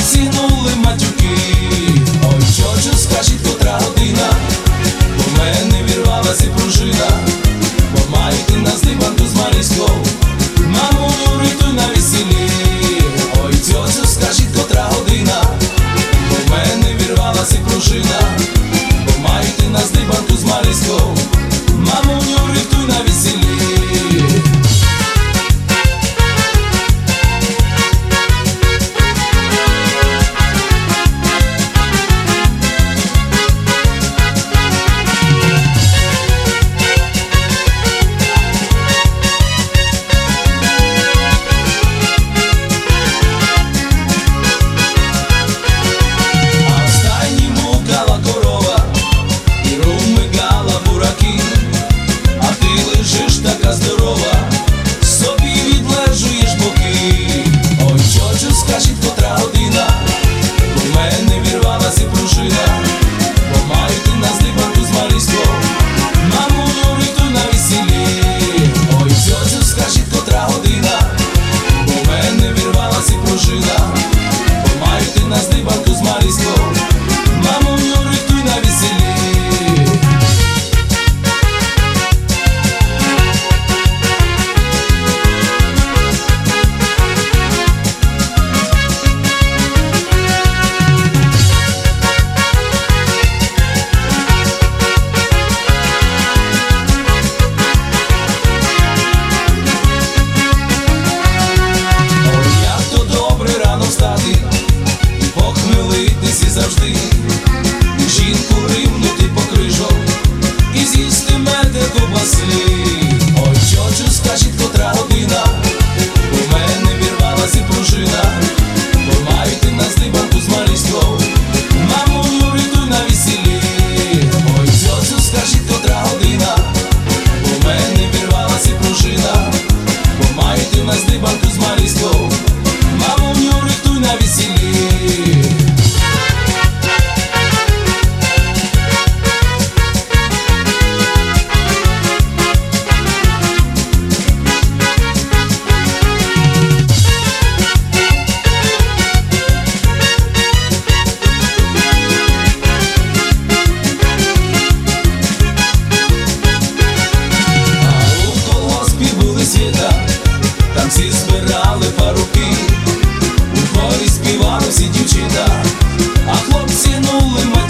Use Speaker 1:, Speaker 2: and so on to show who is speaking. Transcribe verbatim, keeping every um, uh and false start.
Speaker 1: хлопці гнули матюки. Ой, чочу, скажіть, котра година, бо в мене вірвалася пружина, бо маєте нас дибанку з Маріською, маму ритуй на весіллі. Ой, тьоцю, скажіть, котра година, бо в мене вірвалася пружина, бо маєте нас дибанку з Маріською, маму ритуй на весіллі. Така здорова, собі відлежуєш боки. Ой, чочу, скажіть, котра година, бо в мене вірвалася пружина, бо маєте нас дибанку з Маріською, маму ритуй на весіллі. Ой, тьоцю, скажіть, котра година, бо в мене вірвалася пружина, бо маєте нас дибанку з Маріською, маму ритуй на весіллі. Встати і похмелитися завжди, і жінку римнути по крижок, і з'їсти мед ковбаси. Ой, чочу, скажіть, котра година, бо в мене вірвалася пружина, бо маєте нас дибанку з Маріською, маму ритуй на весіллі. Ой, тьоцю, скажіть, котра година, бо в мене вірвалася пружина, бо маєте нас дибанку з Маріською, маму ритуй на весіллі. А у колгоспі були свята, там всі збирали паруки, у хорі співали всі дівчата, а хлопці гнули матюки.